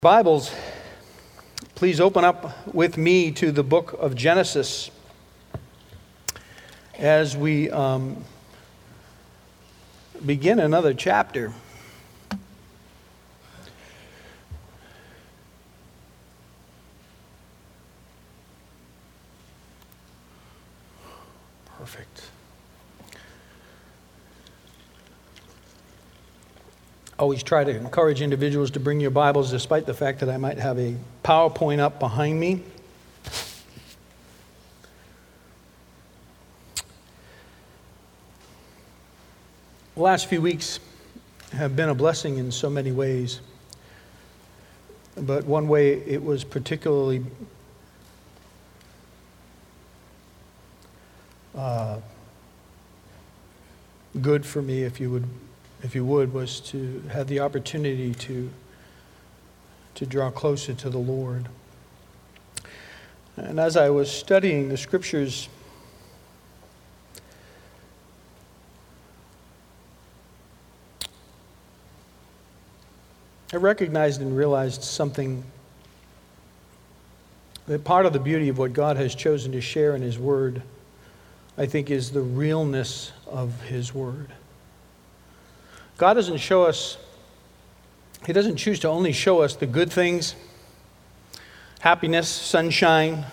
Bibles, please open up with me to the book of Genesis as we begin another chapter. Perfect. Always try to encourage individuals to bring your Bibles despite the fact that I might have a PowerPoint up behind me. The last few weeks have been a blessing in so many ways, but one way it was particularly good for me, if you would, was to have the opportunity to draw closer to the Lord. And as I was studying the Scriptures, I recognized and realized something, that part of the beauty of what God has chosen to share in His Word, I think, is the realness of His Word. God doesn't show us, He doesn't choose to only show us the good things, happiness, sunshine.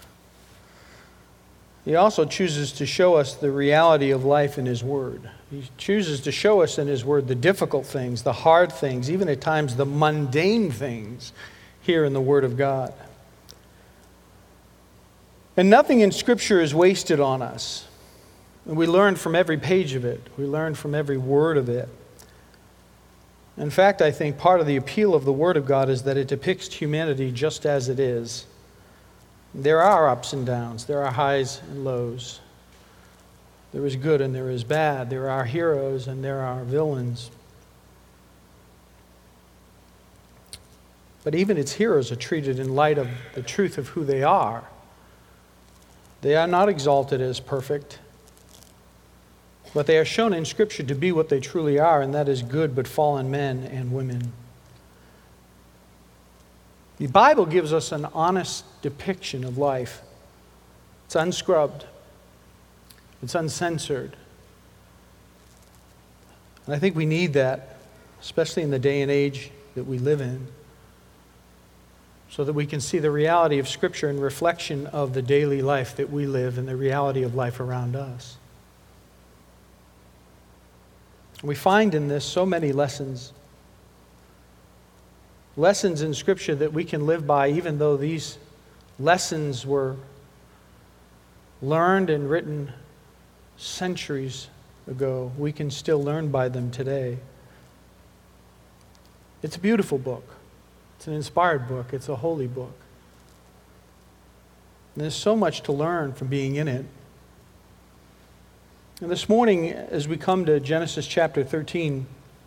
He also chooses to show us the reality of life in His Word. He chooses to show us in His Word the difficult things, the hard things, even at times the mundane things here in the Word of God. And nothing in Scripture is wasted on us. And we learn from every page of it. We learn from every word of it. In fact, I think part of the appeal of the Word of God is that it depicts humanity just as it is. There are ups and downs. There are highs and lows. There is good and there is bad. There are heroes and there are villains. But even its heroes are treated in light of the truth of who they are. They are not exalted as perfect, but they are shown in Scripture to be what they truly are, and that is good but fallen men and women. The Bible gives us an honest depiction of life. It's unscrubbed. It's uncensored. And I think we need that, especially in the day and age that we live in, so that we can see the reality of Scripture and reflection of the daily life that we live and the reality of life around us. We find in this so many lessons in Scripture that we can live by, even though these lessons were learned and written centuries ago. We can still learn by them today. It's a beautiful book. It's an inspired book. It's a holy book. And there's so much to learn from being in it. And this morning, as we come to Genesis chapter 13,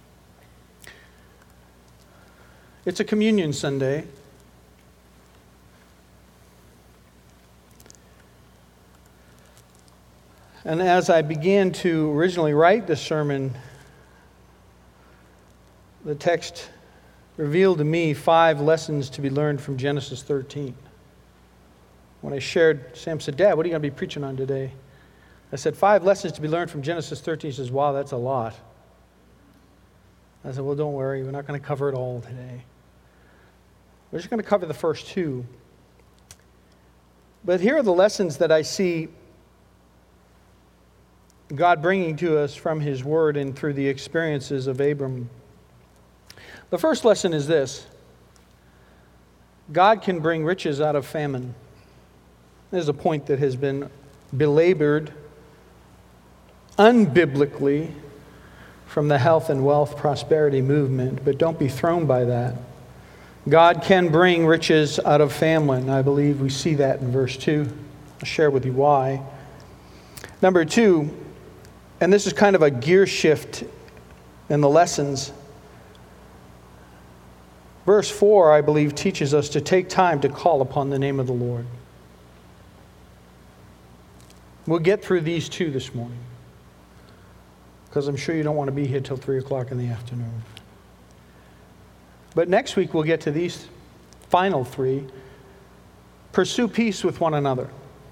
it's a communion Sunday. And as I began to originally write the sermon, the text revealed to me 5 lessons to be learned from Genesis 13. When I shared, Sam said, "Dad, what are you going to be preaching on today?" I said, 5 lessons to be learned from Genesis 13. He says, "Wow, that's a lot." I said, "Well, don't worry. We're not going to cover it all today. We're just going to cover the first 2. But here are the lessons that I see God bringing to us from His Word and through the experiences of Abram. The first lesson is this: God can bring riches out of famine. There's a point that has been belabored unbiblically from the health and wealth prosperity movement, but don't be thrown by that. God can bring riches out of famine. I believe we see that in verse 2. I'll share with you why. Number 2, and this is kind of a gear shift in the lessons. Verse 4, I believe, teaches us to take time to call upon the name of the Lord. We'll get through these 2 this morning, because I'm sure you don't want to be here till 3 o'clock in the afternoon. But next week we'll get to these final three. Pursue peace with one another.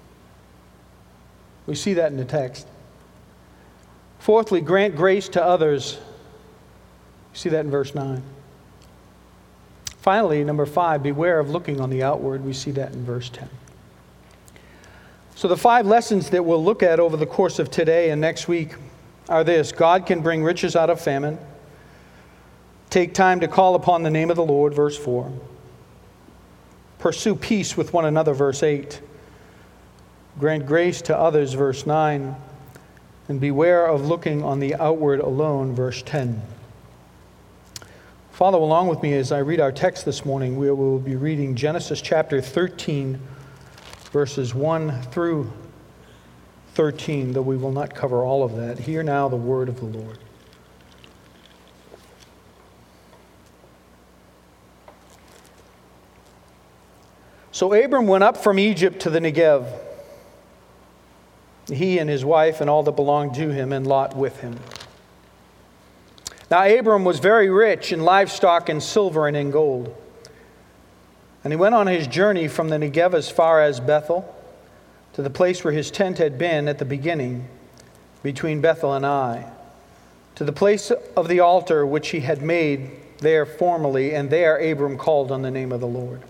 We see that in the text. Fourthly, grant grace to others. You see that in verse 9. Finally, number 5, beware of looking on the outward. We see that in verse 10. So the 5 lessons that we'll look at over the course of today and next week are this. God can bring riches out of famine. Take time to call upon the name of the Lord, verse 4. Pursue peace with one another, verse 8. Grant grace to others, verse 9. And beware of looking on the outward alone, verse 10. Follow along with me as I read our text this morning. We will be reading Genesis chapter 13, verses 1 through 13, though we will not cover all of that. Hear now the word of the Lord. So Abram went up from Egypt to the Negev, he and his wife and all that belonged to him, and Lot with him. Now Abram was very rich in livestock and silver and in gold. And he went on his journey from the Negev as far as Bethel, to the place where his tent had been at the beginning, between Bethel and Ai, to the place of the altar which he had made there formerly, and there Abram called on the name of the Lord.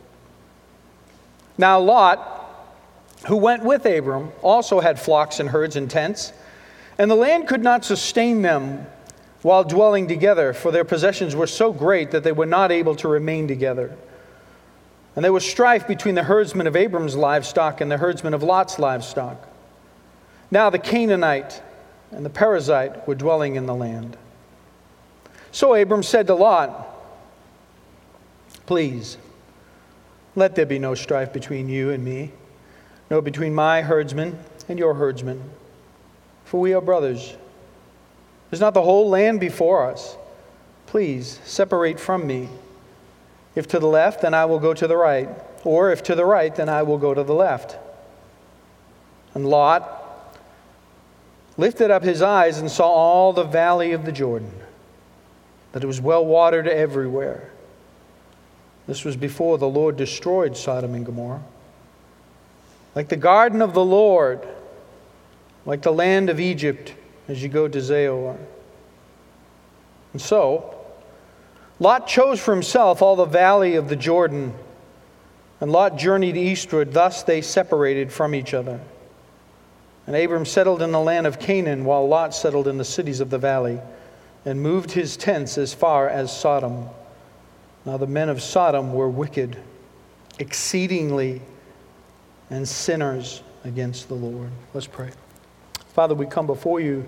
Now Lot, who went with Abram, also had flocks and herds and tents, and the land could not sustain them while dwelling together, for their possessions were so great that they were not able to remain together. And there was strife between the herdsmen of Abram's livestock and the herdsmen of Lot's livestock. Now the Canaanite and the Perizzite were dwelling in the land. So Abram said to Lot, "Please, let there be no strife between you and me, nor between my herdsmen and your herdsmen, for we are brothers. Is not the whole land before us? Please separate from me. If to the left, then I will go to the right, or if to the right, then I will go to the left." And Lot lifted up his eyes and saw all the valley of the Jordan, that it was well watered everywhere. This was before the Lord destroyed Sodom and Gomorrah. Like the garden of the Lord, like the land of Egypt as you go to Zoar. And so, Lot chose for himself all the valley of the Jordan, and Lot journeyed eastward. Thus they separated from each other. And Abram settled in the land of Canaan, while Lot settled in the cities of the valley, and moved his tents as far as Sodom. Now the men of Sodom were wicked, exceedingly, and sinners against the Lord. Let's pray. Father, we come before you,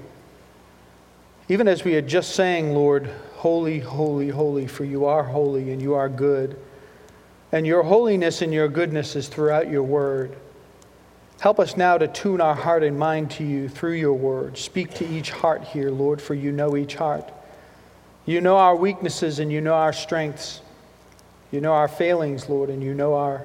even as we had just sang, Lord, holy, holy, holy, for you are holy and you are good. And your holiness and your goodness is throughout your word. Help us now to tune our heart and mind to you through your word. Speak to each heart here, Lord, for you know each heart. You know our weaknesses and you know our strengths. You know our failings, Lord, and you know our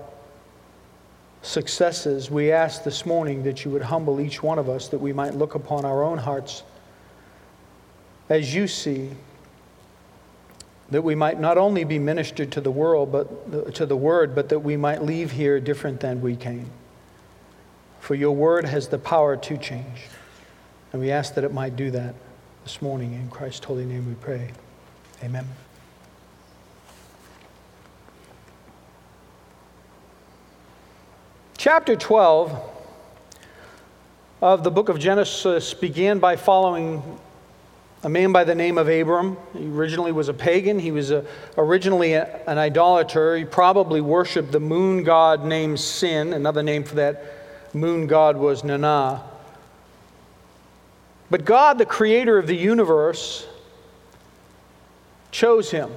successes. We ask this morning that you would humble each one of us, that we might look upon our own hearts as you see, that we might not only be ministered to the world, but to the word, but that we might leave here different than we came. For your word has the power to change. And we ask that it might do that this morning. In Christ's holy name we pray. Amen. Chapter 12 of the book of Genesis began by following a man by the name of Abram. He originally was a pagan. He was originally an idolater. He probably worshipped the moon god named Sin. Another name for that moon god was Nanah. But God, the creator of the universe, chose him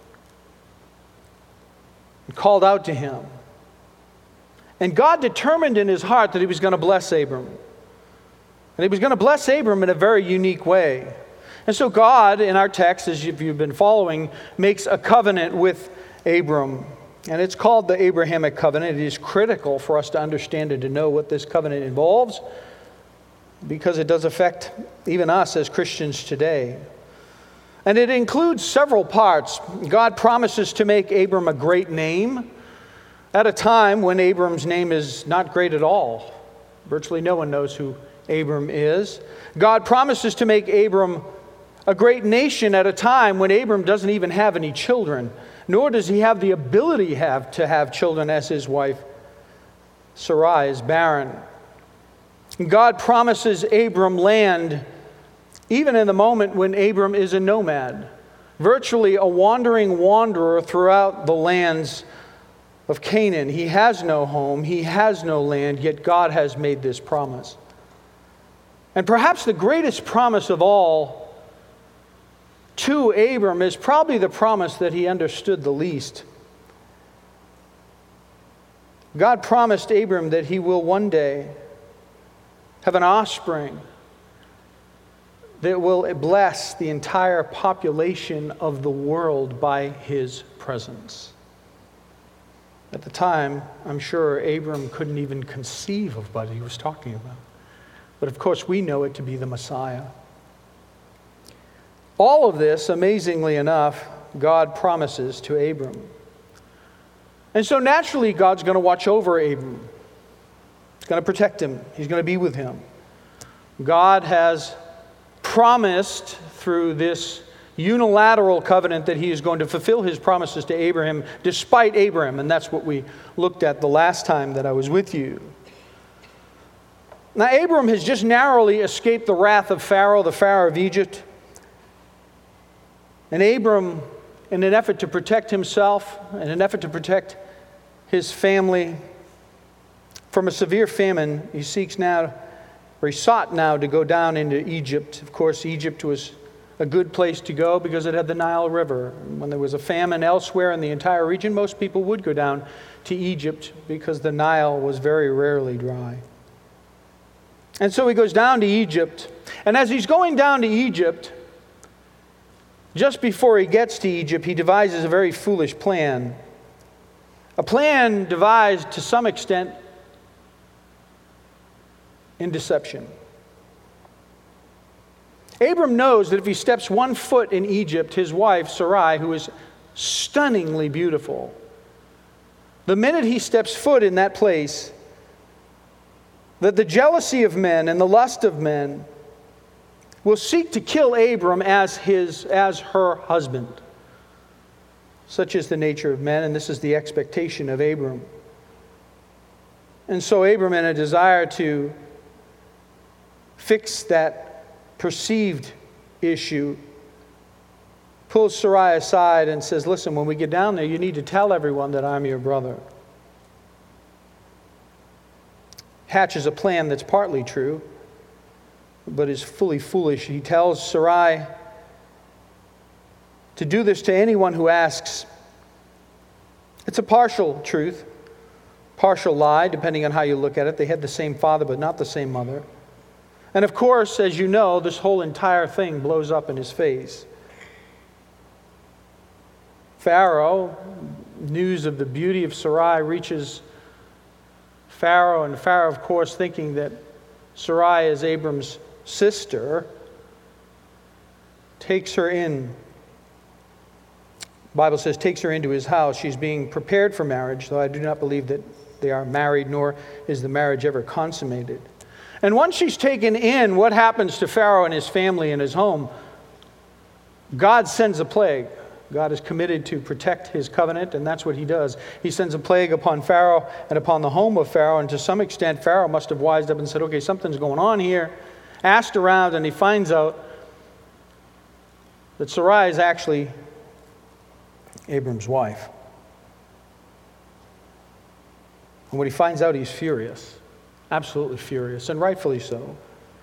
and called out to him. And God determined in his heart that he was going to bless Abram. And he was going to bless Abram in a very unique way. And so God, in our text, as if you've been following, makes a covenant with Abram. And it's called the Abrahamic covenant. It is critical for us to understand and to know what this covenant involves, because it does affect even us as Christians today. And it includes several parts. God promises to make Abram a great name at a time when Abram's name is not great at all. Virtually no one knows who Abram is. God promises to make Abram a great nation at a time when Abram doesn't even have any children, nor does he have the ability to have children, as his wife Sarai is barren. God promises Abram land even in the moment when Abram is a nomad, virtually a wandering wanderer throughout the lands of Canaan. He has no home, he has no land, yet God has made this promise. And perhaps the greatest promise of all to Abram is probably the promise that he understood the least. God promised Abram that he will one day have an offspring that will bless the entire population of the world by his presence. At the time, I'm sure Abram couldn't even conceive of what he was talking about. But of course, we know it to be the Messiah. All of this, amazingly enough, God promises to Abram. And so naturally, God's going to watch over Abram. He's going to protect him. He's going to be with him. God has promised through this unilateral covenant that he is going to fulfill his promises to Abraham despite Abraham. And that's what we looked at the last time that I was with you. Now, Abram has just narrowly escaped the wrath of Pharaoh, the Pharaoh of Egypt. And Abram, in an effort to protect himself, in an effort to protect his family from a severe famine, he sought now to go down into Egypt. Of course, Egypt was a good place to go because it had the Nile River. When there was a famine elsewhere in the entire region, most people would go down to Egypt because the Nile was very rarely dry. And so he goes down to Egypt. And as he's going down to Egypt, just before he gets to Egypt, he devises a very foolish plan. A plan devised to some extent in deception. Abram knows that if he steps 1 foot in Egypt, his wife, Sarai, who is stunningly beautiful, the minute he steps foot in that place, that the jealousy of men and the lust of men will seek to kill Abram as her husband. Such is the nature of men, and this is the expectation of Abram. And so Abram, in a desire to fix that perceived issue, pulls Sarai aside and says, listen, when we get down there, you need to tell everyone that I'm your brother. Hatches a plan that's partly true, but is fully foolish. He tells Sarai to do this to anyone who asks. It's a partial truth, partial lie, depending on how you look at it. They had the same father, but not the same mother. And of course, as you know, this whole entire thing blows up in his face. Pharaoh, news of the beauty of Sarai reaches Pharaoh, and Pharaoh, of course, thinking that Sarai is Abram's sister, takes her in. The Bible says takes her into his house. She's being prepared for marriage, though I do not believe that they are married, nor is the marriage ever consummated. And once she's taken in, what happens to Pharaoh and his family and his home? God sends a plague. God is committed to protect his covenant, and that's what he does. He sends a plague upon Pharaoh and upon the home of Pharaoh, and to some extent, Pharaoh must have wised up and said, okay, something's going on here. Asked around, and he finds out that Sarai is actually Abram's wife. And when he finds out, he's furious. Absolutely furious, and rightfully so.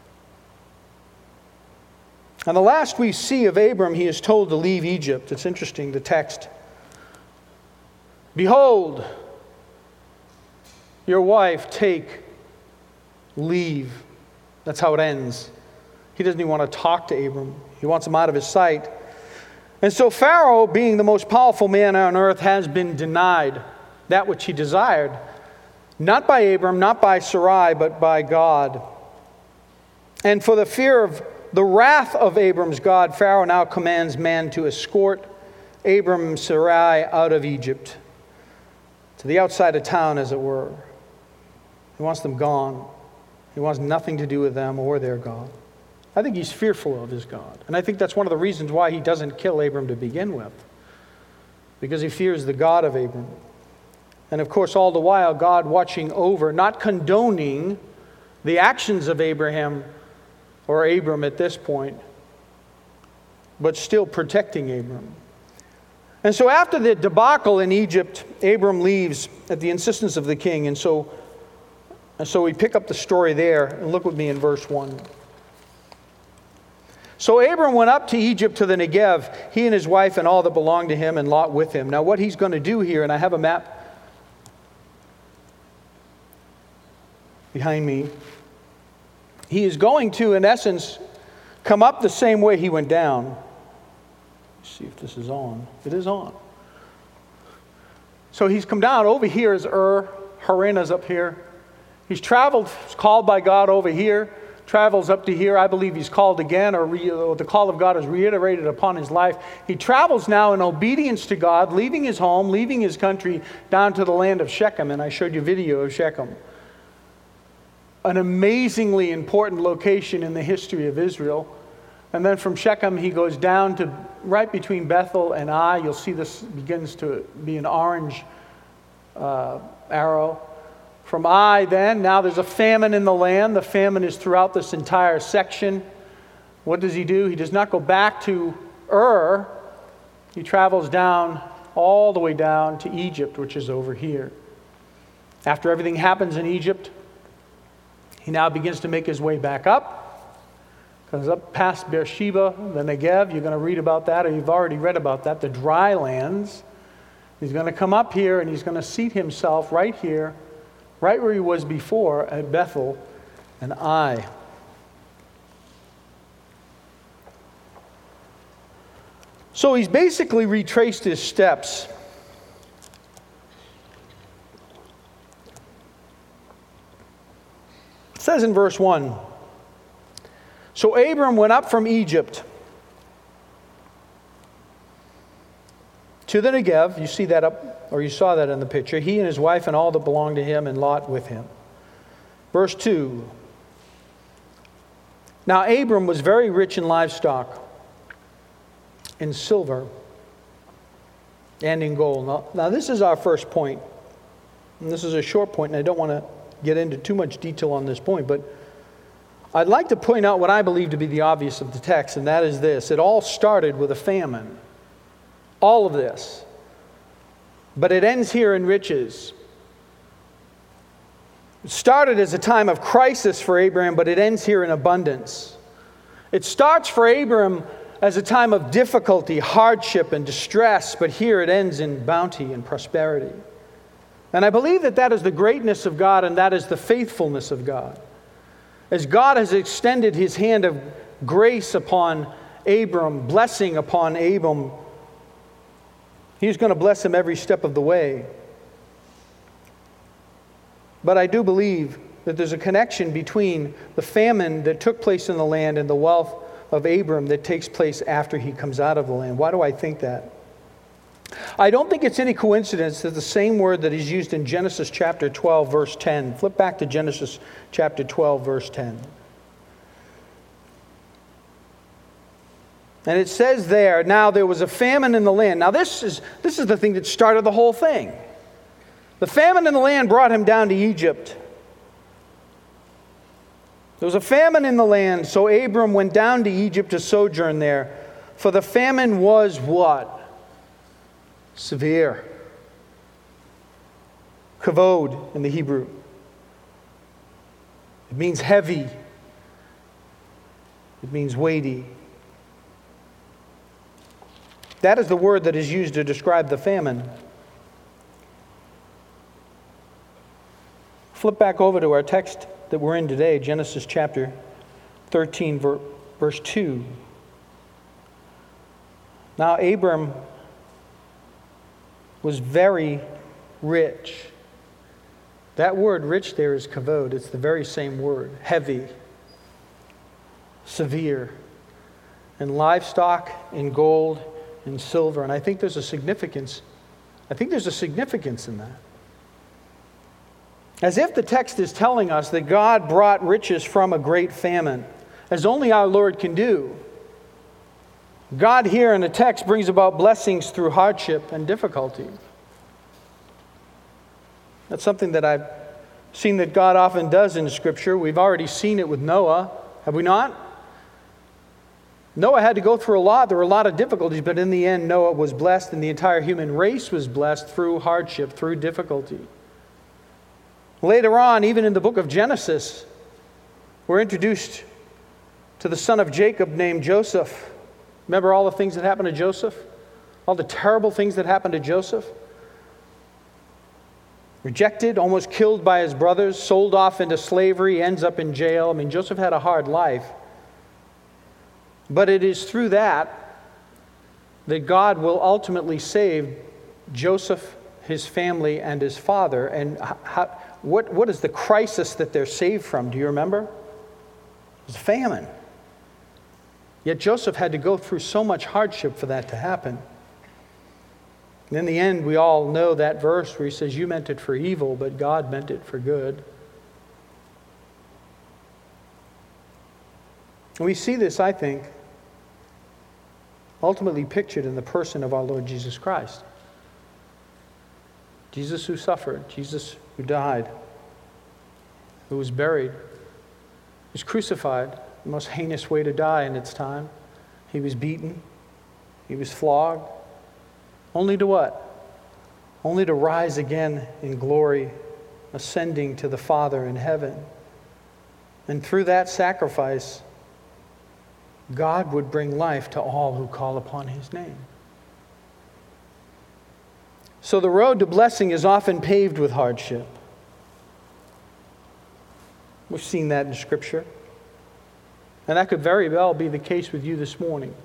And the last we see of Abram, he is told to leave Egypt. It's interesting, the text. Behold, your wife, take leave. That's how it ends. He doesn't even want to talk to Abram. He wants him out of his sight. And so Pharaoh, being the most powerful man on earth, has been denied that which he desired. Not by Abram, not by Sarai, but by God. And for the fear of the wrath of Abram's God, Pharaoh now commands men to escort Abram and Sarai out of Egypt, to the outside of town, as it were. He wants them gone. He wants nothing to do with them or their God. I think he's fearful of his God. And I think that's one of the reasons why he doesn't kill Abram to begin with, because he fears the God of Abram. And of course, all the while, God watching over, not condoning the actions of Abraham or Abram at this point, but still protecting Abram. And so after the debacle in Egypt, Abram leaves at the insistence of the king. And so we pick up the story there, and look with me in verse 1. So Abram went up to Egypt, to the Negev, he and his wife and all that belonged to him, and Lot with him. Now what he's going to do here, and I have a map behind me, he is going to, in essence, come up the same way he went down. Let's see if this is on. It is on. So he's come down. Over here is Haran is up here. He's traveled, he's called by God over here, travels up to here. I believe he's called again, or the call of God is reiterated upon his life. He travels now in obedience to God, leaving his home, leaving his country, down to the land of Shechem. And I showed you a video of Shechem. An amazingly important location in the history of Israel. And then from Shechem, he goes down to right between Bethel and Ai. You'll see this begins to be an orange arrow. From Ai then, now there's a famine in the land. The famine is throughout this entire section. What does he do? He does not go back to Ur. He travels down, all the way down to Egypt, which is over here. After everything happens in Egypt, he now begins to make his way back up. Comes up past Beersheba, the Negev. You're going to read about that, or you've already read about that, the dry lands. He's going to come up here, and he's going to seat himself right here, right where he was before at Bethel and Ai. So he's basically retraced his steps. It says in verse 1, so Abram went up from Egypt to the Negev. You see that up, or you saw that in the picture. He and his wife and all that belonged to him, and Lot with him. Verse 2. Now Abram was very rich in livestock, in silver, and in gold. Now this is our first point. And this is a short point, and I don't want to get into too much detail on this point, but I'd like to point out what I believe to be the obvious of the text, and that is this. It all started with a famine. All of this. But it ends here in riches. It started as a time of crisis for Abraham, but it ends here in abundance. It starts for Abraham as a time of difficulty, hardship, and distress, but here it ends in bounty and prosperity. And I believe that that is the greatness of God, and that is the faithfulness of God. As God has extended his hand of grace upon Abram, blessing upon Abram, he's going to bless him every step of the way. But I do believe that there's a connection between the famine that took place in the land and the wealth of Abram that takes place after he comes out of the land. Why do I think that? I don't think it's any coincidence that the same word that is used in Genesis chapter 12, verse 10. Flip back to Genesis chapter 12, verse 10. And it says there, now there was a famine in the land. Now this is the thing that started the whole thing. The famine in the land brought him down to Egypt. There was a famine in the land, so Abram went down to Egypt to sojourn there. For the famine was what? Severe. Kavod in the Hebrew. It means heavy. It means weighty. That is the word that is used to describe the famine. Flip back over to our text that we're in today, Genesis chapter 13, verse 2. Now Abram was very rich. That word rich there is kavod. It's the very same word. Heavy, severe. and livestock, and gold, and silver. And I think there's a significance. I think there's a significance in that. As if the text is telling us that God brought riches from a great famine, as only our Lord can do. God here in the text brings about blessings through hardship and difficulty. That's something that I've seen that God often does in Scripture. We've already seen it with Noah, have we not? Noah had to go through a lot. There were a lot of difficulties, but in the end, Noah was blessed, and the entire human race was blessed through hardship, through difficulty. Later on, even in the book of Genesis, we're introduced to the son of Jacob named Joseph. Remember all the things that happened to Joseph? All the terrible things that happened to Joseph? Rejected, almost killed by his brothers, sold off into slavery, ends up in jail. I mean, Joseph had a hard life. But it is through that God will ultimately save Joseph, his family, and his father. And what is the crisis that they're saved from? Do you remember? It was famine. Yet Joseph had to go through so much hardship for that to happen. And in the end, we all know that verse where he says, "You meant it for evil, but God meant it for good." And we see this, I think, ultimately pictured in the person of our Lord Jesus Christ. Jesus who suffered, Jesus who died, who was buried, was crucified, the most heinous way to die in its time. He was beaten. He was flogged. Only to what? Only to rise again in glory, ascending to the Father in heaven. And through that sacrifice, God would bring life to all who call upon His name. So the road to blessing is often paved with hardship. We've seen that in Scripture. And that could very well be the case with you this morning.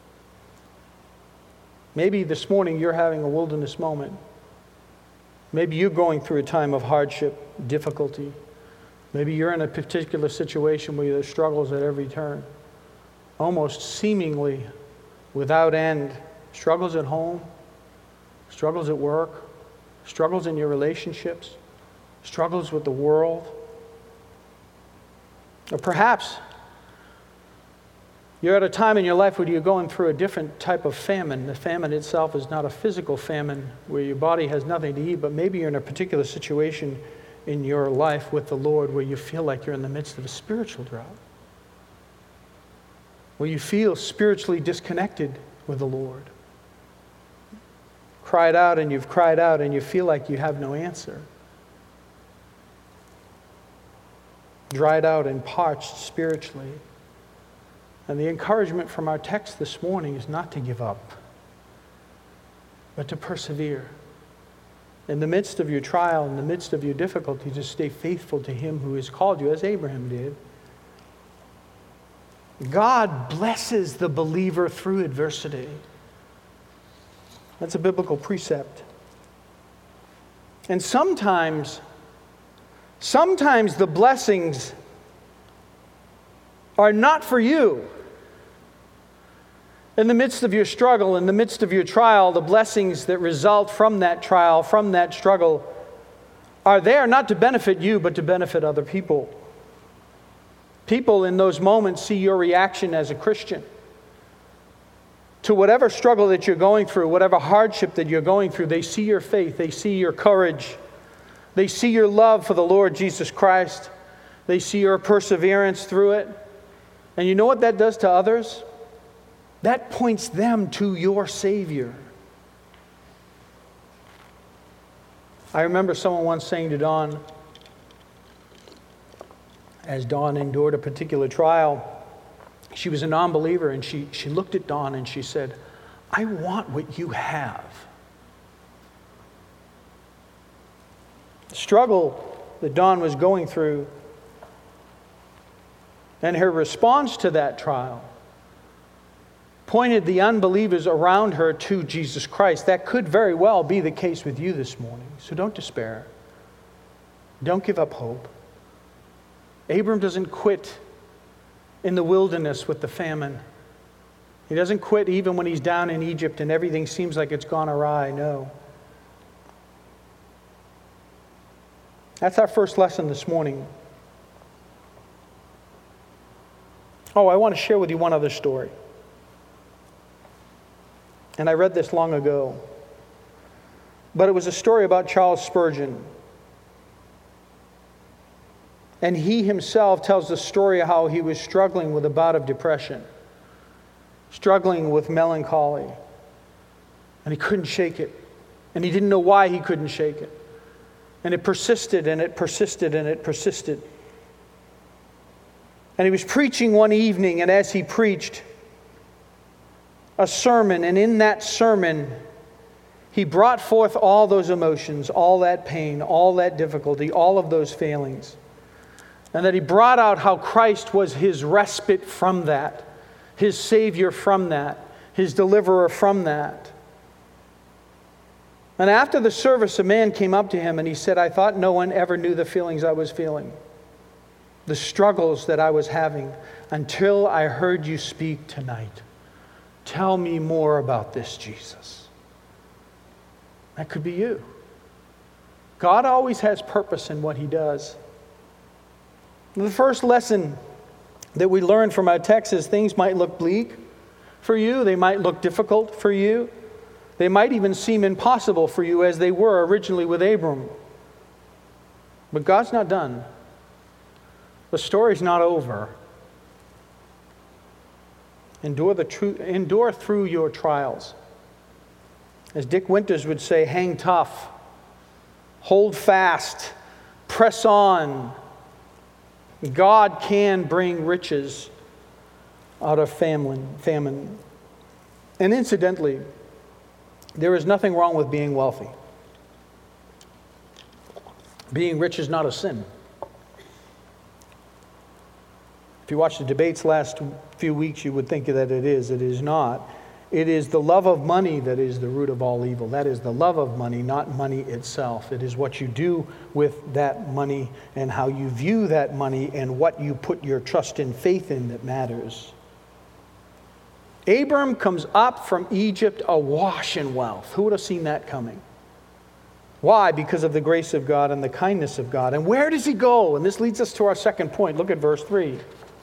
Maybe this morning you're having a wilderness moment. Maybe you're going through a time of hardship, difficulty. Maybe you're in a particular situation where there's struggles at every turn. Almost seemingly without end. Struggles at home, struggles at work, struggles in your relationships, struggles with the world. Or perhaps you're at a time in your life where you're going through a different type of famine. The famine itself is not a physical famine where your body has nothing to eat, but maybe you're in a particular situation in your life with the Lord where you feel like you're in the midst of a spiritual drought, where you feel spiritually disconnected with the Lord. Cried out and you've cried out and you feel like you have no answer. Dried out and parched spiritually. And the encouragement from our text this morning is not to give up, but to persevere. In the midst of your trial, in the midst of your difficulty, to stay faithful to Him who has called you, as Abraham did. God blesses the believer through adversity. That's a biblical precept. And sometimes the blessings are not for you. In the midst of your struggle, in the midst of your trial, the blessings that result from that trial, from that struggle, are there not to benefit you, but to benefit other people. People in those moments see your reaction as a Christian to whatever struggle that you're going through, whatever hardship that you're going through. They see your faith, they see your courage, they see your love for the Lord Jesus Christ, they see your perseverance through it. And you know what that does to others? That points them to your Savior. I remember someone once saying to Dawn, as Dawn endured a particular trial, she was a non-believer, and she looked at Dawn and she said, "I want what you have." The struggle that Dawn was going through and her response to that trial pointed the unbelievers around her to Jesus Christ. That could very well be the case with you this morning. So don't despair. Don't give up hope. Abram doesn't quit in the wilderness with the famine. He doesn't quit even when he's down in Egypt and everything seems like it's gone awry. No. That's our first lesson this morning. Oh, I want to share with you one other story. And I read this long ago. But it was a story about Charles Spurgeon. And he himself tells the story of how he was struggling with a bout of depression, struggling with melancholy. And he couldn't shake it. And he didn't know why he couldn't shake it. And it persisted and it persisted and it persisted. And he was preaching one evening, and as he preached a sermon, and in that sermon, he brought forth all those emotions, all that pain, all that difficulty, all of those failings. And that he brought out how Christ was his respite from that, his Savior from that, his deliverer from that. And after the service, a man came up to him and he said, "I thought no one ever knew the feelings I was feeling, the struggles that I was having, until I heard you speak tonight. Tell me more about this, Jesus." That could be you. God always has purpose in what he does. The first lesson that we learn from our text is things might look bleak for you. They might look difficult for you. They might even seem impossible for you, as they were originally with Abram. But God's not done. The story's not over. Endure through your trials. As Dick Winters would say, hang tough, hold fast, press on. God can bring riches out of famine. And incidentally, there is nothing wrong with being wealthy. Being rich is not a sin. If you watched the debates last few weeks, you would think that it is. It is not. It is the love of money that is the root of all evil. That is the love of money, not money itself. It is what you do with that money and how you view that money and what you put your trust and faith in that matters. Abram comes up from Egypt awash in wealth. Who would have seen that coming? Why? Because of the grace of God and the kindness of God. And where does he go? And this leads us to our second point. Look at verse 3.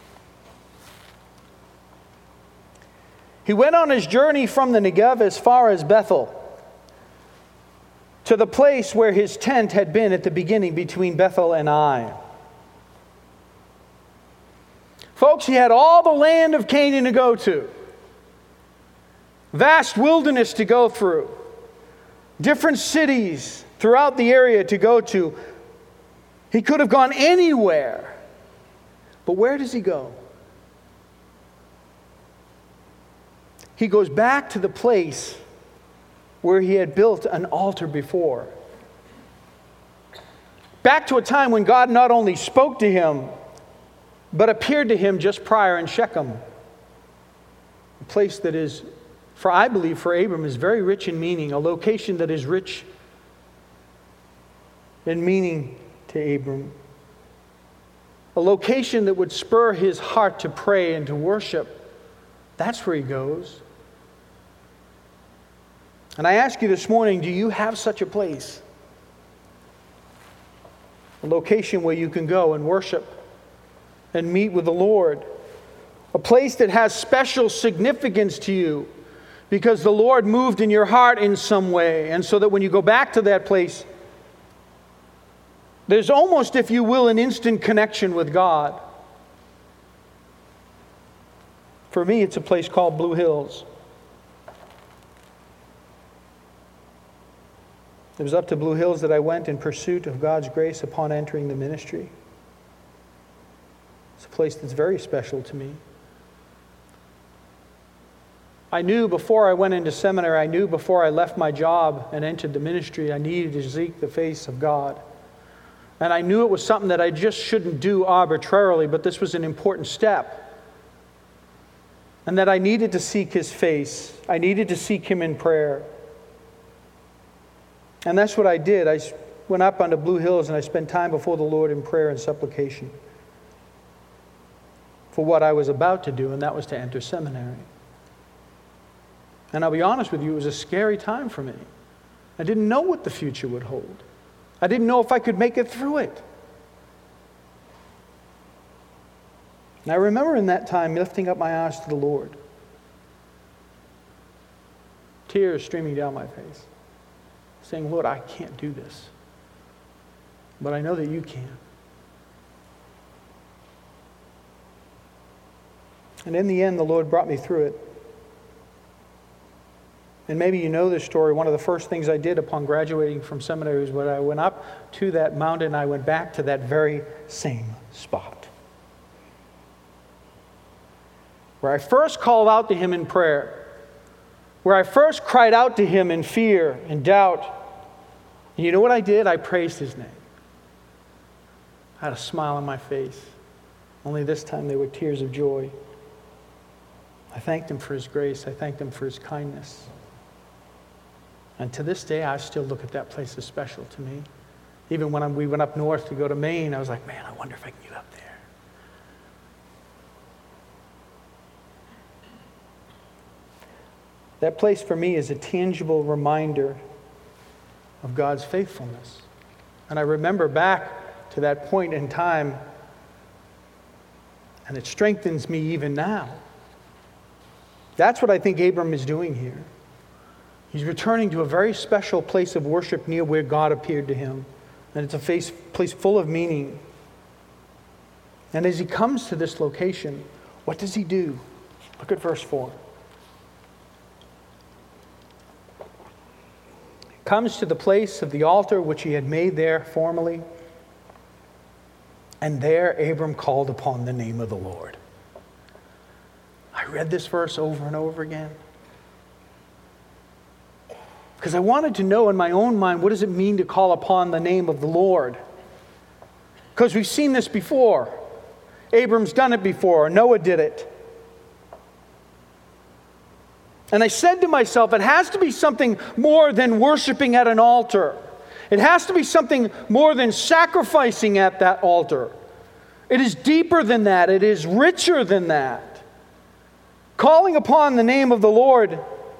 He went on his journey from the Negev as far as Bethel, to the place where his tent had been at the beginning between Bethel and Ai. Folks, he had all the land of Canaan to go to. Vast wilderness to go through. Different cities throughout the area to go to. He could have gone anywhere. But where does he go? He goes back to the place where he had built an altar before. Back to a time when God not only spoke to him, but appeared to him just prior in Shechem. A place that is, I believe for Abram, is very rich in meaning. A location that is rich in meaning to Abram. A location that would spur his heart to pray and to worship. That's where he goes. And I ask you this morning, do you have such a place? A location where you can go and worship and meet with the Lord. A place that has special significance to you because the Lord moved in your heart in some way. And so that when you go back to that place, there's almost, if you will, an instant connection with God. For me, it's a place called Blue Hills. It was up to Blue Hills that I went in pursuit of God's grace upon entering the ministry. It's a place that's very special to me. I knew before I went into seminary, I knew before I left my job and entered the ministry, I needed to seek the face of God. And I knew it was something that I just shouldn't do arbitrarily, but this was an important step. And that I needed to seek his face. I needed to seek him in prayer. And that's what I did. I went up onto Blue Hills and I spent time before the Lord in prayer and supplication for what I was about to do, and that was to enter seminary. And I'll be honest with you, it was a scary time for me. I didn't know what the future would hold. I didn't know if I could make it through it. And I remember in that time lifting up my eyes to the Lord, tears streaming down my face, saying, Lord, I can't do this, but I know that you can. And in the end, the Lord brought me through it. And maybe you know this story. One of the first things I did upon graduating from seminary was when I went up to that mountain, I went back to that very same spot, where I first called out to Him in prayer, where I first cried out to Him in fear and doubt. And you know what I did? I praised His name. I had a smile on my face. Only this time they were tears of joy. I thanked Him for His grace. I thanked Him for His kindness. And to this day, I still look at that place as special to me. Even when we went up north to go to Maine, I was like, man, I wonder if I can get up there. That place for me is a tangible reminder of God's faithfulness. And I remember back to that point in time, and it strengthens me even now. That's what I think Abram is doing here. He's returning to a very special place of worship near where God appeared to him. And it's a place full of meaning. And as he comes to this location, what does he do? Look at verse 4. He comes to the place of the altar which he had made there formerly. And there Abram called upon the name of the Lord. I read this verse over and over again, because I wanted to know in my own mind, what does it mean to call upon the name of the Lord? Because we've seen this before. Abram's done it before. Noah did it. And I said to myself, it has to be something more than worshiping at an altar. It has to be something more than sacrificing at that altar. It is deeper than that. It is richer than that. Calling upon the name of the Lord,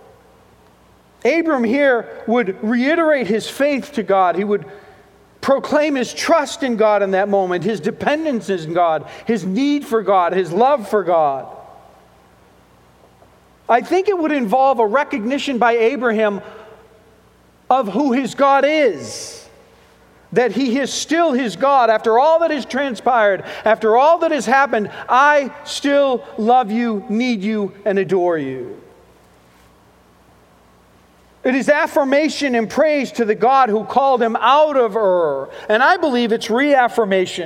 Abram here would reiterate his faith to God. He would proclaim his trust in God in that moment, his dependence in God, his need for God, his love for God. I think it would involve a recognition by Abraham of who his God is. That He is still his God. After all that has transpired, after all that has happened, I still love you, need you, and adore you. It is affirmation and praise to the God who called him out of Ur. And I believe it's reaffirmation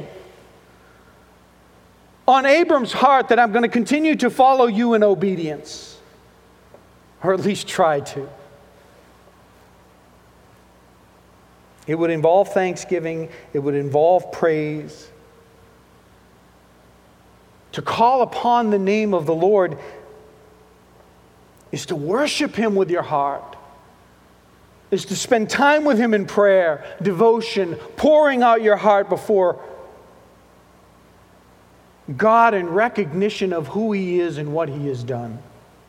on Abram's heart that I'm going to continue to follow you in obedience. Or at least try to. It would involve thanksgiving. It would involve praise. To call upon the name of the Lord is to worship Him with your heart. Is to spend time with Him in prayer, devotion, pouring out your heart before God in recognition of who He is and what He has done.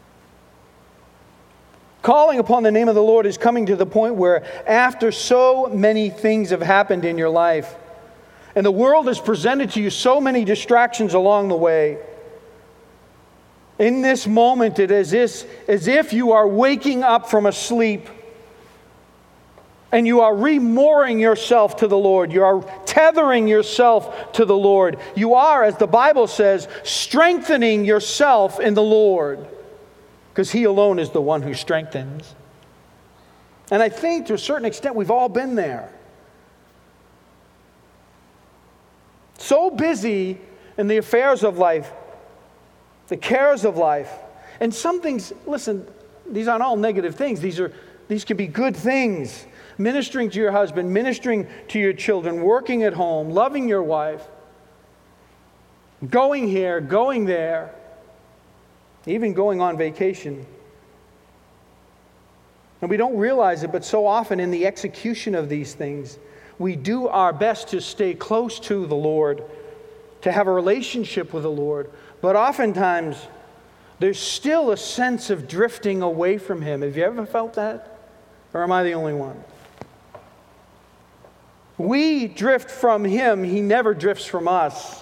Calling upon the name of the Lord is coming to the point where after so many things have happened in your life, and the world has presented to you so many distractions along the way, in this moment it is as if you are waking up from a sleep and you are remooring yourself to the Lord. You are tethering yourself to the Lord. You are, as the Bible says, strengthening yourself in the Lord. Because He alone is the one who strengthens. And I think to a certain extent we've all been there. So busy in the affairs of life, the cares of life. And some things, listen, these aren't all negative things. These can be good things. Ministering to your husband, ministering to your children, working at home, loving your wife, going here, going there, even going on vacation. And we don't realize it, but so often in the execution of these things, we do our best to stay close to the Lord, to have a relationship with the Lord. But oftentimes, there's still a sense of drifting away from Him. Have you ever felt that? Or am I the only one? We drift from Him. He never drifts from us.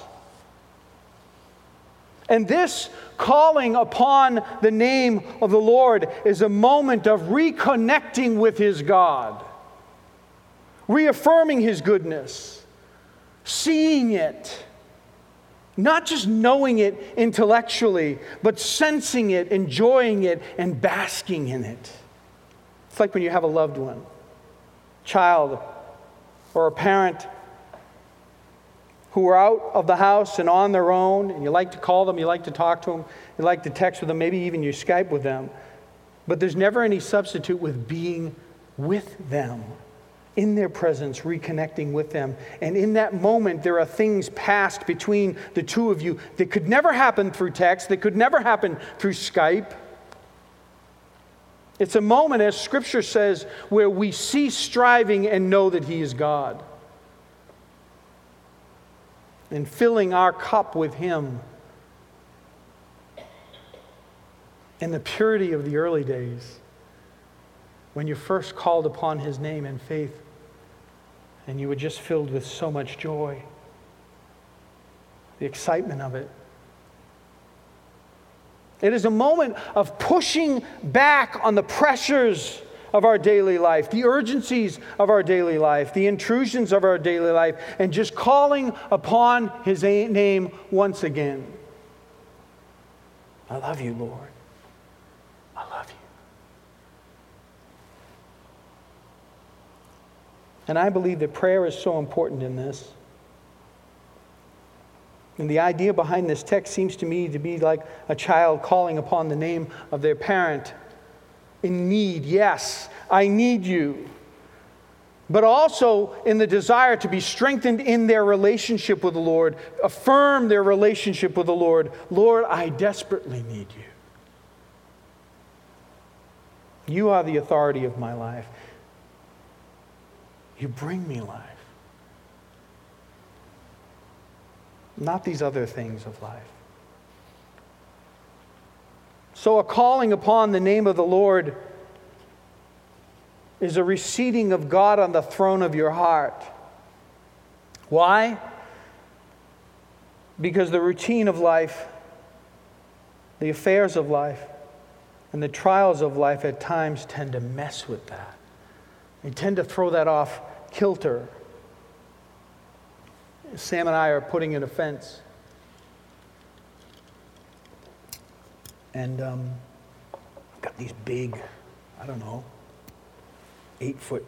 And this calling upon the name of the Lord is a moment of reconnecting with His God, reaffirming His goodness, seeing it, not just knowing it intellectually, but sensing it, enjoying it, and basking in it. It's like when you have a loved one, child, or a parent who are out of the house and on their own, and you like to call them, you like to talk to them, you like to text with them, maybe even you Skype with them. But there's never any substitute with being with them, in their presence, reconnecting with them. And in that moment, there are things passed between the two of you that could never happen through text, that could never happen through Skype. It's a moment, as Scripture says, where we cease striving and know that He is God. And filling our cup with Him. In the purity of the early days, when you first called upon His name in faith, and you were just filled with so much joy, the excitement of it. It is a moment of pushing back on the pressures of our daily life, the urgencies of our daily life, the intrusions of our daily life, and just calling upon His name once again. I love you, Lord. I love you. And I believe that prayer is so important in this. And the idea behind this text seems to me to be like a child calling upon the name of their parent in need. Yes, I need you. But also in the desire to be strengthened in their relationship with the Lord, affirm their relationship with the Lord. Lord, I desperately need you. You are the authority of my life. You bring me life. Not these other things of life. So a calling upon the name of the Lord is a reseating of God on the throne of your heart. Why? Because the routine of life, the affairs of life, and the trials of life at times tend to mess with that. They tend to throw that off kilter. Sam and I are putting in a fence. And I've got these big, 8-foot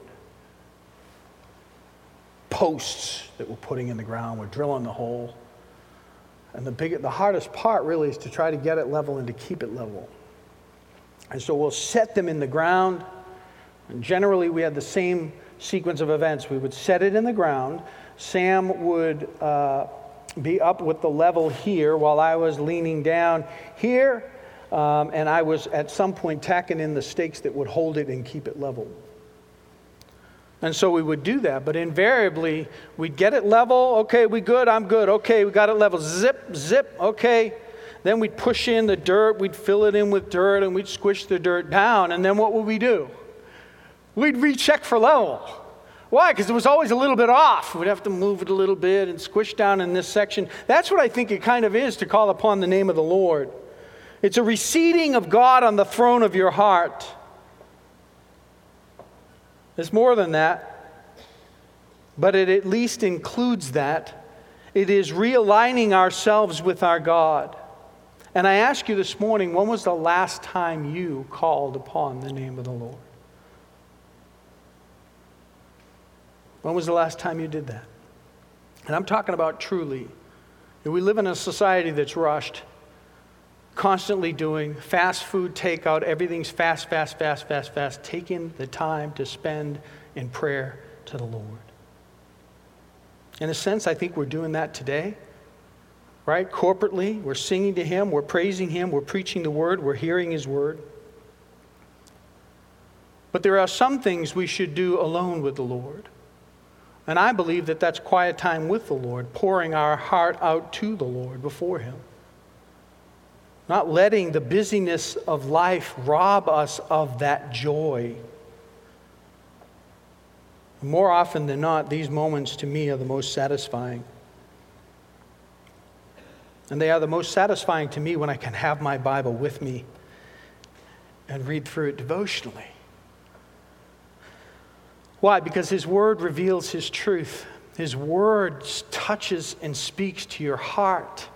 posts that we're putting in the ground. We're drilling the hole. And the hardest part really is to try to get it level and to keep it level. And so we'll set them in the ground. And generally we had the same sequence of events. We would set it in the ground. Sam would be up with the level here while I was leaning down here. And I was at some point tacking in the stakes that would hold it and keep it level. And so we would do that. But invariably, we'd get it level. Okay, we good? I'm good. Okay, we got it level. Zip, zip. Okay. Then we'd push in the dirt. We'd fill it in with dirt and we'd squish the dirt down. And then what would we do? We'd recheck for level. Why? Because it was always a little bit off. We'd have to move it a little bit and squish down in this section. That's what I think it kind of is to call upon the name of the Lord. It's a reseating of God on the throne of your heart. It's more than that, but it at least includes that. It is realigning ourselves with our God. And I ask you this morning, when was the last time you called upon the name of the Lord? When was the last time you did that? And I'm talking about truly. We live in a society that's rushed, constantly doing fast food takeout. Everything's fast. Taking the time to spend in prayer to the Lord. In a sense, I think we're doing that today. Right? Corporately, we're singing to Him, we're praising Him, we're preaching the Word, we're hearing His Word. But there are some things we should do alone with the Lord. And I believe that that's quiet time with the Lord, pouring our heart out to the Lord before Him. Not letting the busyness of life rob us of that joy. More often than not, these moments to me are the most satisfying. And they are the most satisfying to me when I can have my Bible with me and read through it devotionally. Why? Because His Word reveals His truth. His Word touches and speaks to your heart.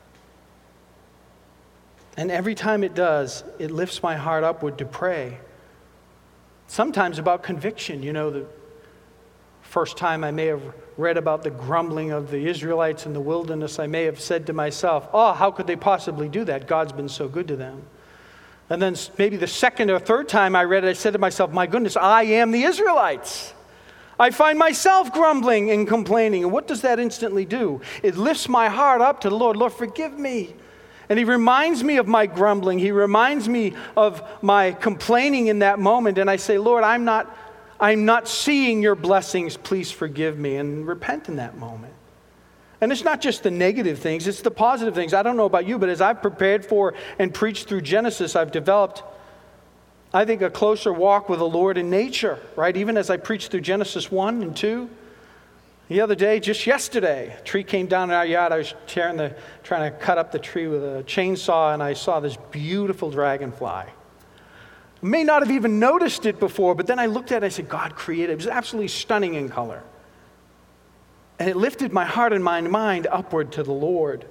And every time it does, it lifts my heart upward to pray. Sometimes about conviction. The first time I may have read about the grumbling of the Israelites in the wilderness, I may have said to myself, oh, how could they possibly do that? God's been so good to them. And then maybe the second or third time I read it, I said to myself, my goodness, I am the Israelites. I find myself grumbling and complaining. And what does that instantly do? It lifts my heart up to the Lord. Lord, forgive me. And He reminds me of my grumbling. He reminds me of my complaining in that moment. And I say, Lord, I'm not seeing your blessings. Please forgive me, and repent in that moment. And it's not just the negative things, it's the positive things. I don't know about you, but as I've prepared for and preached through Genesis, I've developed, I think, a closer walk with the Lord in nature, right? Even as I preached through Genesis 1 and 2. The other day, just yesterday, a tree came down in our yard. I was trying to cut up the tree with a chainsaw, and I saw this beautiful dragonfly. I may not have even noticed it before, but then I looked at it and I said, God created it. It was absolutely stunning in color. And it lifted my heart and my mind upward to the Lord.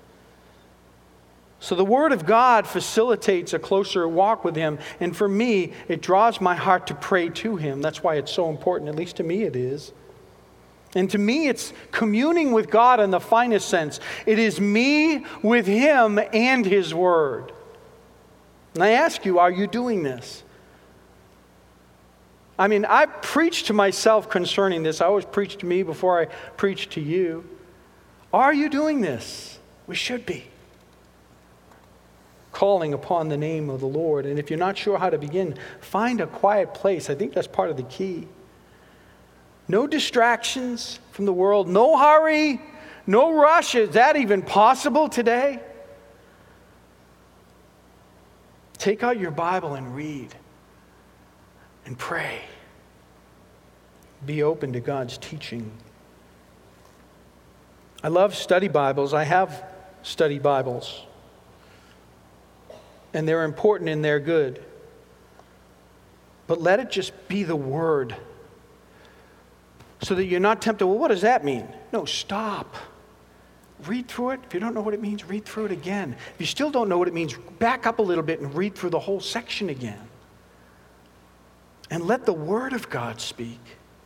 So the Word of God facilitates a closer walk with Him. And for me, it draws my heart to pray to Him. That's why it's so important. At least to me it is. And to me, it's communing with God in the finest sense. It is me with Him and His Word. And I ask you, are you doing this? I mean, I preach to myself concerning this. I always preach to me before I preach to you. Are you doing this? We should be. Calling upon the name of the Lord. And if you're not sure how to begin, find a quiet place. I think that's part of the key. No distractions from the world. No hurry. No rush. Is that even possible today? Take out your Bible and read. And pray. Be open to God's teaching. I love study Bibles. I have study Bibles. And they're important and they're good. But let it just be the Word. So that you're not tempted, well, what does that mean? No, stop. Read through it. If you don't know what it means, read through it again. If you still don't know what it means, back up a little bit and read through the whole section again. And let the Word of God speak.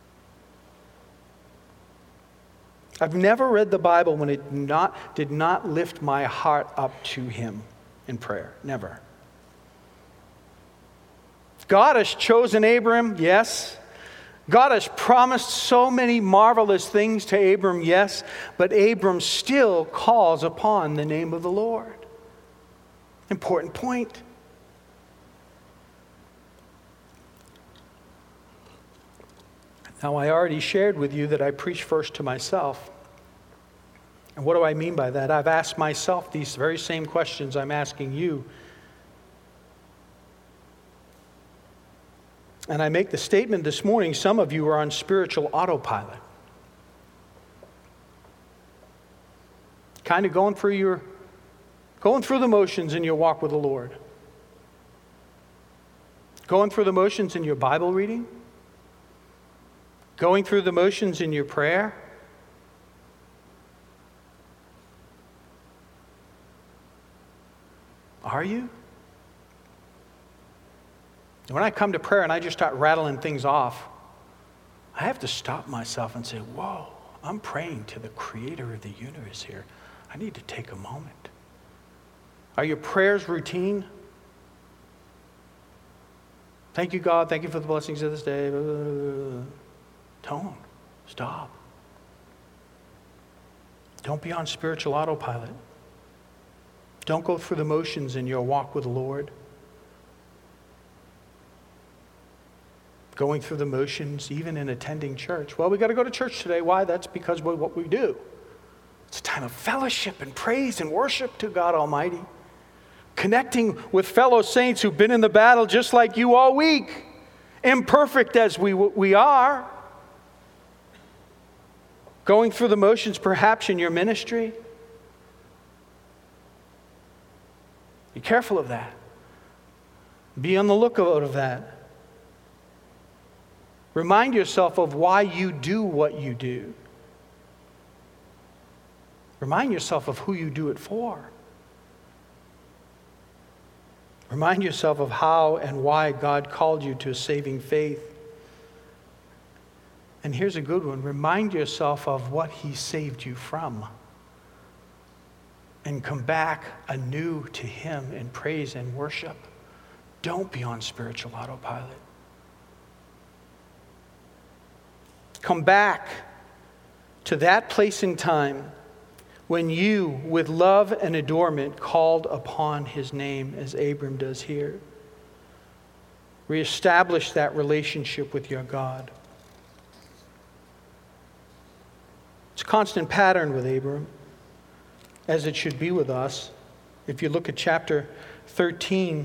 I've never read the Bible when it did not lift my heart up to Him in prayer. Never. God has chosen Abram, yes. God has promised so many marvelous things to Abram, yes. But Abram still calls upon the name of the Lord. Important point. Now, I already shared with you that I preach first to myself. And what do I mean by that? I've asked myself these very same questions I'm asking you. And I make the statement this morning, some of you are on spiritual autopilot. Kind of going through the motions in your walk with the Lord. Going through the motions in your Bible reading. Going through the motions in your prayer. Are you? When I come to prayer and I just start rattling things off, I have to stop myself and say, whoa, I'm praying to the Creator of the universe here. I need to take a moment. Are your prayers routine? Thank you, God. Thank you for the blessings of this day. Don't. Stop. Don't be on spiritual autopilot. Don't go through the motions in your walk with the Lord. Going through the motions, even in attending church. Well, we got to go to church today. Why? That's because of what we do. It's a time of fellowship and praise and worship to God Almighty. connecting with fellow saints who've been in the battle just like you all week, imperfect as we are, going through the motions perhaps in your ministry. Be careful of that. Be on the lookout of that. Remind yourself of why you do what you do. Remind yourself of who you do it for. Remind yourself of how and why God called you to a saving faith. And here's a good one. Remind yourself of what He saved you from. And come back anew to Him in praise and worship. Don't be on spiritual autopilot. Come back to that place in time when you, with love and adornment, called upon His name as Abram does here. Reestablish that relationship with your God. It's a constant pattern with Abram, as it should be with us. If you look at chapter 13,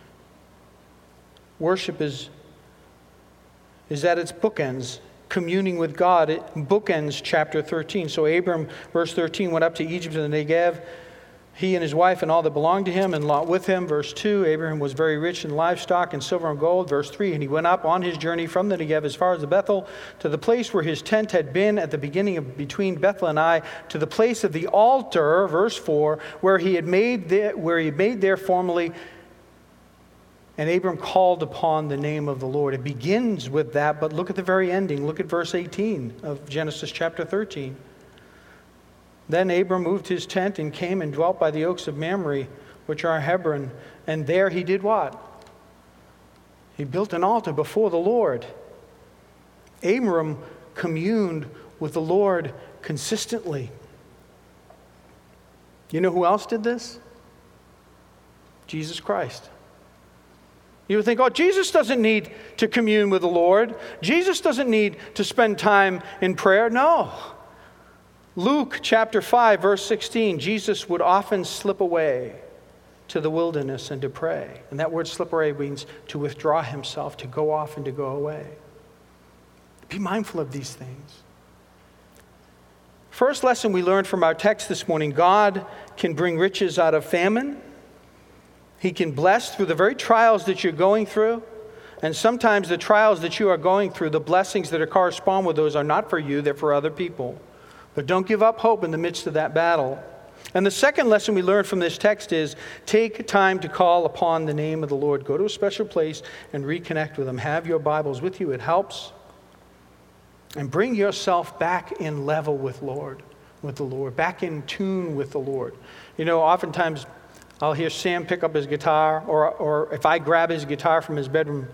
worship is at its bookends. Communing with God, it bookends chapter 13. So Abram, verse 13, went up to Egypt and the Negev, he and his wife and all that belonged to him, and Lot with him. Verse 2, Abraham was very rich in livestock and silver and gold. Verse 3, and he went up on his journey from the Negev as far as the Bethel, to the place where his tent had been at the beginning of between Bethel and Ai, to the place of the altar, verse 4, where he made there formerly. And Abram called upon the name of the Lord. It begins with that, but look at the very ending. Look at verse 18 of Genesis chapter 13. Then Abram moved his tent and came and dwelt by the oaks of Mamre, which are Hebron. And there he did what? He built an altar before the Lord. Abram communed with the Lord consistently. You know who else did this? Jesus Christ. You would think, oh, Jesus doesn't need to commune with the Lord. Jesus doesn't need to spend time in prayer. No. Luke chapter 5, verse 16, Jesus would often slip away to the wilderness and to pray. And that word slip away means to withdraw himself, to go off and to go away. Be mindful of these things. First lesson we learned from our text this morning, God can bring riches out of famine. He can bless through the very trials that you're going through. And sometimes the trials that you are going through, the blessings that correspond with those are not for you, they're for other people. But don't give up hope in the midst of that battle. And the second lesson we learned from this text is take time to call upon the name of the Lord. Go to a special place and reconnect with Him. Have your Bibles with you. It helps. And bring yourself back in level with the Lord, back in tune with the Lord. You know, oftentimes I'll hear Sam pick up his guitar, or if I grab his guitar from his bedroom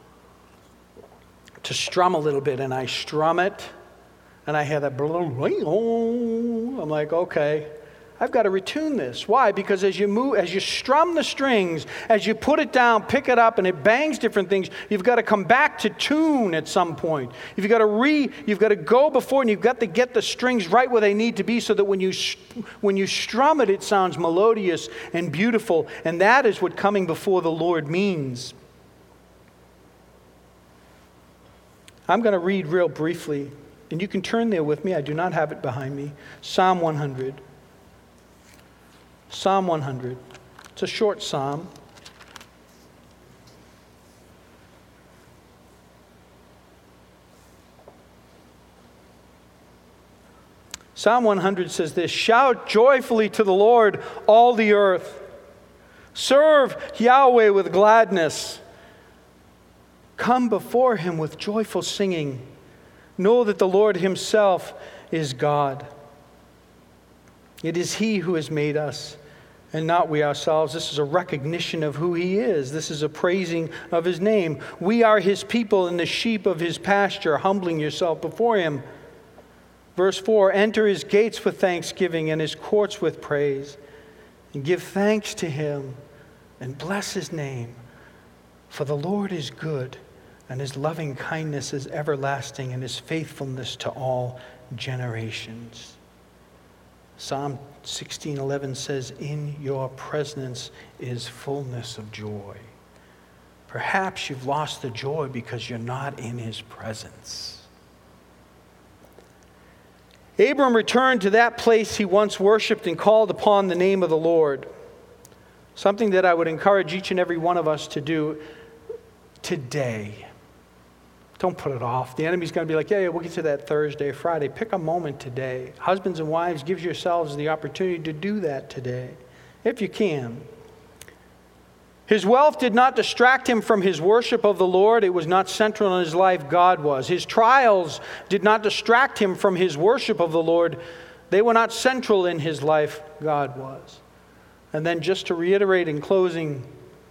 to strum a little bit, and I strum it, and I hear that, I'm like, okay, I've got to retune this. Why? Because as you strum the strings, as you put it down, pick it up, and it bangs different things, you've got to come back to tune at some point. You've got to go before, and you've got to get the strings right where they need to be so that when you strum it, it sounds melodious and beautiful. And that is what coming before the Lord means. I'm going to read real briefly, and you can turn there with me. I do not have it behind me. Psalm 100. Psalm 100. It's a short psalm. Psalm 100 says this, shout joyfully to the Lord, all the earth. Serve Yahweh with gladness. Come before Him with joyful singing. Know that the Lord Himself is God. It is He who has made us, and not we ourselves. This is a recognition of who He is. This is a praising of His name. We are His people and the sheep of His pasture, humbling yourself before Him. Verse 4, enter His gates with thanksgiving and His courts with praise. And give thanks to Him and bless His name. For the Lord is good, and His loving kindness is everlasting, and His faithfulness to all generations. Psalm 16:11 says, "In your presence is fullness of joy." Perhaps you've lost the joy because you're not in his presence. Abram returned to that place he once worshiped and called upon the name of the Lord. Something that I would encourage each and every one of us to do today. Don't put it off. The enemy's going to be like, yeah, we'll get to that Thursday or Friday. Pick a moment today. Husbands and wives, give yourselves the opportunity to do that today, if you can. His wealth did not distract him from his worship of the Lord. It was not central in his life. God was. His trials did not distract him from his worship of the Lord. They were not central in his life. God was. And then just to reiterate in closing,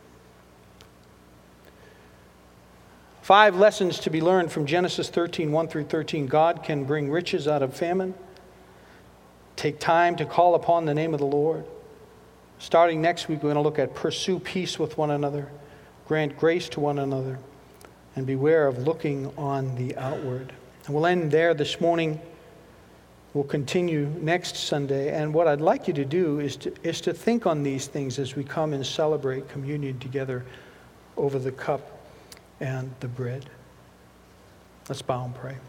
5 lessons to be learned from Genesis 13, 1 through 13. God can bring riches out of famine. Take time to call upon the name of the Lord. Starting next week, we're going to look at pursue peace with one another, grant grace to one another, and beware of looking on the outward. And we'll end there this morning. We'll continue next Sunday. And what I'd like you to do is to think on these things as we come and celebrate communion together over the cup and the bread. Let's bow and pray.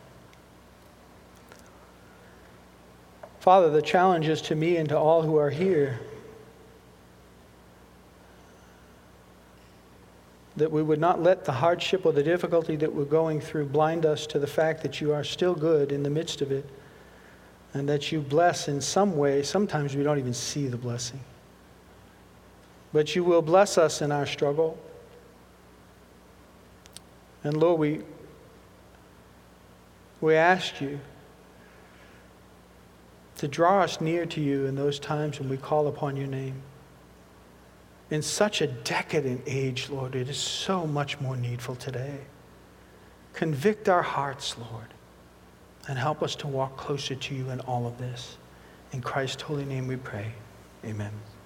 Father, the challenge is to me and to all who are here that we would not let the hardship or the difficulty that we're going through blind us to the fact that you are still good in the midst of it, and that you bless in some way. Sometimes we don't even see the blessing. But you will bless us in our struggle. And Lord, we ask you to draw us near to you in those times when we call upon your name. In such a decadent age, Lord, it is so much more needful today. Convict our hearts, Lord, and help us to walk closer to you in all of this. In Christ's holy name we pray. Amen.